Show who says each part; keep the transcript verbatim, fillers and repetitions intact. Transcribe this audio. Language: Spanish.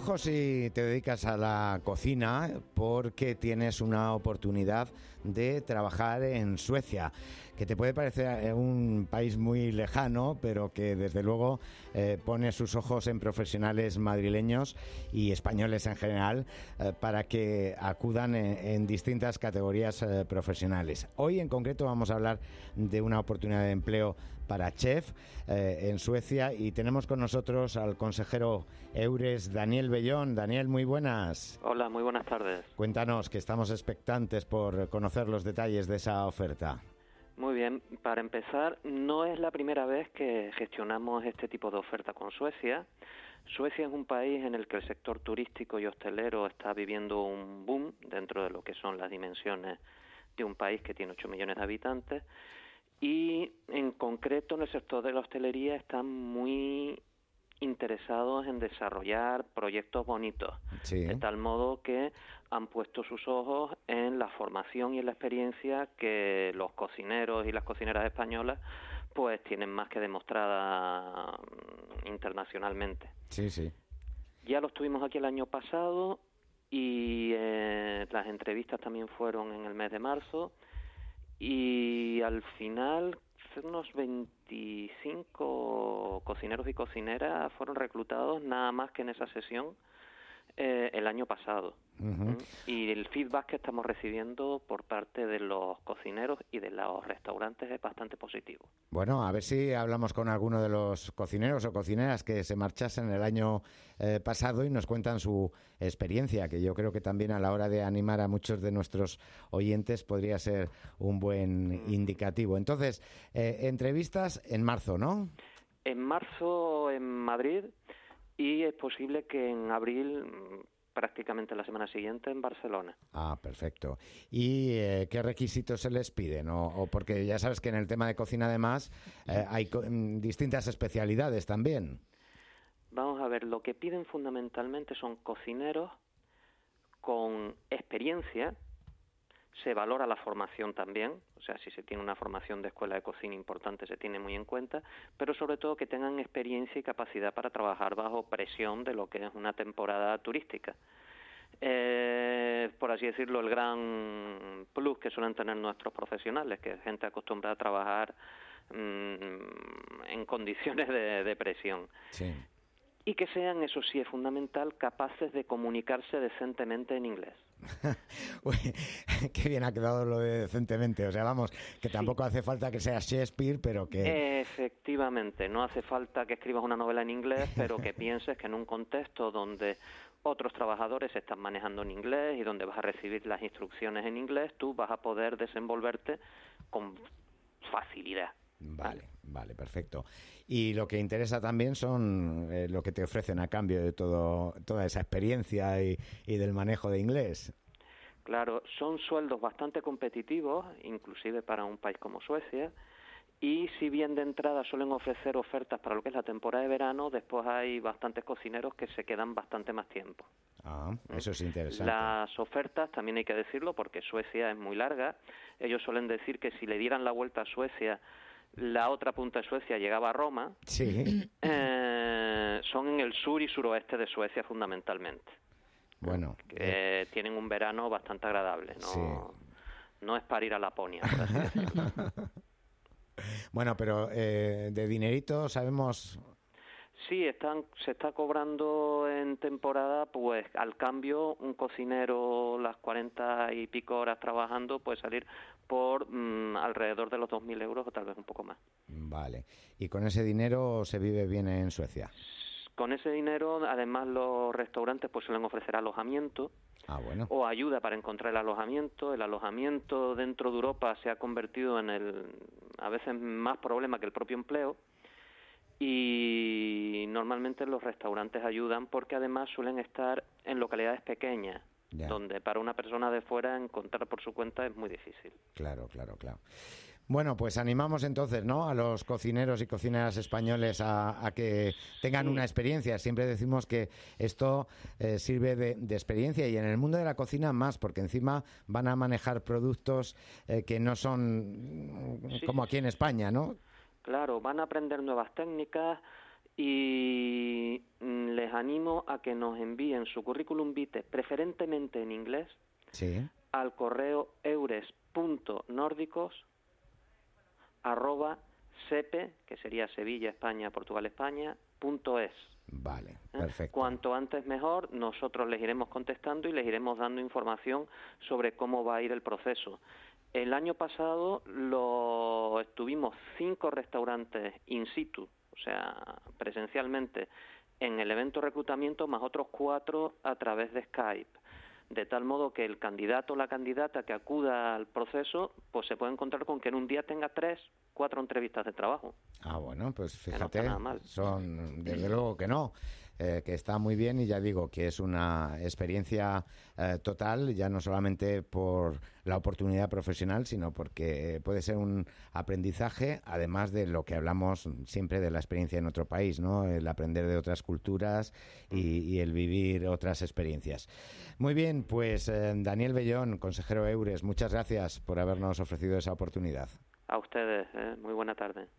Speaker 1: ojo si te dedicas a la cocina, porque tienes una oportunidad de trabajar en Suecia, que te puede parecer un país muy lejano, pero que desde luego eh, pone sus ojos en profesionales madrileños y españoles en general eh, para que acudan en, en distintas categorías eh, profesionales. Hoy en concreto vamos a hablar de una oportunidad de empleo para chef eh, en Suecia, y tenemos con nosotros al consejero Eures, Daniel Bellón. Daniel, muy buenas.
Speaker 2: Hola, muy buenas tardes.
Speaker 1: Cuéntanos, que estamos expectantes por conocer los detalles de esa oferta.
Speaker 2: Muy bien, para empezar, no es la primera vez que gestionamos este tipo de oferta con Suecia. Suecia es un país en el que el sector turístico y hostelero está viviendo un boom dentro de lo que son las dimensiones de un país que tiene ocho millones de habitantes, y en concreto en el sector de la hostelería están muy interesados en desarrollar proyectos bonitos,
Speaker 1: sí.
Speaker 2: De tal modo que han puesto sus ojos en la formación y en la experiencia que los cocineros y las cocineras españolas pues tienen más que demostrada internacionalmente.
Speaker 1: Sí, sí.
Speaker 2: Ya los tuvimos aquí el año pasado y eh, las entrevistas también fueron en el mes de marzo, y al final unos veinticinco cocineros y cocineras fueron reclutados nada más que en esa sesión eh, el año pasado.
Speaker 1: Uh-huh.
Speaker 2: Y el feedback que estamos recibiendo por parte de los cocineros y de los restaurantes es bastante positivo.
Speaker 1: Bueno, a ver si hablamos con alguno de los cocineros o cocineras que se marchasen el año eh, pasado y nos cuentan su experiencia, que yo creo que también a la hora de animar a muchos de nuestros oyentes podría ser un buen indicativo. Entonces, eh, entrevistas en marzo, ¿no?
Speaker 2: En marzo en Madrid, y es posible que en abril, prácticamente la semana siguiente, en Barcelona.
Speaker 1: Ah, perfecto. ¿Y eh, qué requisitos se les piden? O, o porque ya sabes que en el tema de cocina, además, eh, hay co- distintas especialidades también.
Speaker 2: Vamos a ver, lo que piden fundamentalmente son cocineros con experiencia. Se valora la formación también, o sea, si se tiene una formación de escuela de cocina importante se tiene muy en cuenta, pero sobre todo que tengan experiencia y capacidad para trabajar bajo presión de lo que es una temporada turística. Eh, por así decirlo, el gran plus que suelen tener nuestros profesionales, que es gente acostumbrada a trabajar mmm, en condiciones de, de presión.
Speaker 1: Sí.
Speaker 2: Y que sean, eso sí es fundamental, capaces de comunicarse decentemente en inglés.
Speaker 1: Uy, qué bien ha quedado lo de decentemente. O sea, vamos, que tampoco sí. hace falta que sea Shakespeare, pero que...
Speaker 2: Efectivamente, no hace falta que escribas una novela en inglés, pero que pienses que en un contexto donde otros trabajadores se están manejando en inglés y donde vas a recibir las instrucciones en inglés, tú vas a poder desenvolverte con facilidad.
Speaker 1: Vale, vale, perfecto. Y lo que interesa también son eh, lo que te ofrecen a cambio de todo toda esa experiencia y, y del manejo de inglés.
Speaker 2: Claro, son sueldos bastante competitivos, inclusive para un país como Suecia, y si bien de entrada suelen ofrecer ofertas para lo que es la temporada de verano, después hay bastantes cocineros que se quedan bastante más tiempo.
Speaker 1: Ah, eso es interesante.
Speaker 2: Las ofertas, también hay que decirlo, porque Suecia es muy larga. Ellos suelen decir que si le dieran la vuelta a Suecia, la otra punta de Suecia llegaba a Roma.
Speaker 1: Sí.
Speaker 2: Eh, son en el sur y suroeste de Suecia fundamentalmente.
Speaker 1: Bueno.
Speaker 2: Que
Speaker 1: eh...
Speaker 2: tienen un verano bastante agradable. No,
Speaker 1: sí.
Speaker 2: no es para ir a Laponia, por así decirlo.
Speaker 1: Bueno, pero eh, de dinerito sabemos...
Speaker 2: Sí, están, se está cobrando en temporada, pues al cambio un cocinero las cuarenta y pico horas trabajando puede salir por mmm, alrededor de los dos mil euros o tal vez un poco más.
Speaker 1: Vale. ¿Y con ese dinero se vive bien en Suecia?
Speaker 2: Con ese dinero, además, los restaurantes pues suelen ofrecer alojamiento.
Speaker 1: Ah, bueno.
Speaker 2: O ayuda para encontrar el alojamiento. El alojamiento dentro de Europa se ha convertido en el a veces más problema que el propio empleo. Y normalmente los restaurantes ayudan porque además suelen estar en localidades pequeñas, ya. Donde para una persona de fuera encontrar por su cuenta es muy difícil.
Speaker 1: Claro, claro, claro. Bueno, pues animamos entonces, ¿no?, a los cocineros y cocineras españoles a, a que tengan sí. una experiencia. Siempre decimos que esto eh, sirve de, de experiencia, y en el mundo de la cocina más, porque encima van a manejar productos eh, que no son sí. como aquí en España, ¿no?
Speaker 2: Claro, van a aprender nuevas técnicas y les animo a que nos envíen su currículum vitae, preferentemente en inglés,
Speaker 1: sí.
Speaker 2: al correo eures.nórdicos arroba sepe, que sería Sevilla, España, Portugal, España, punto es.
Speaker 1: Vale, perfecto.
Speaker 2: Cuanto antes mejor, nosotros les iremos contestando y les iremos dando información sobre cómo va a ir el proceso. El año pasado lo estuvimos cinco restaurantes in situ, o sea, presencialmente, en el evento reclutamiento, más otros cuatro a través de Skype, de tal modo que el candidato o la candidata que acuda al proceso, pues se puede encontrar con que en un día tenga tres, cuatro entrevistas de trabajo.
Speaker 1: Ah, bueno, pues
Speaker 2: Que no
Speaker 1: fíjate,
Speaker 2: está nada mal.
Speaker 1: son, desde luego que no. Eh, que está muy bien, y ya digo que es una experiencia eh, total, ya no solamente por la oportunidad profesional, sino porque puede ser un aprendizaje, además de lo que hablamos siempre de la experiencia en otro país, ¿no? El aprender de otras culturas y, y el vivir otras experiencias. Muy bien, pues eh, Daniel Bellón, consejero EURES, muchas gracias por habernos ofrecido esa oportunidad.
Speaker 2: A ustedes, eh, muy buena tarde.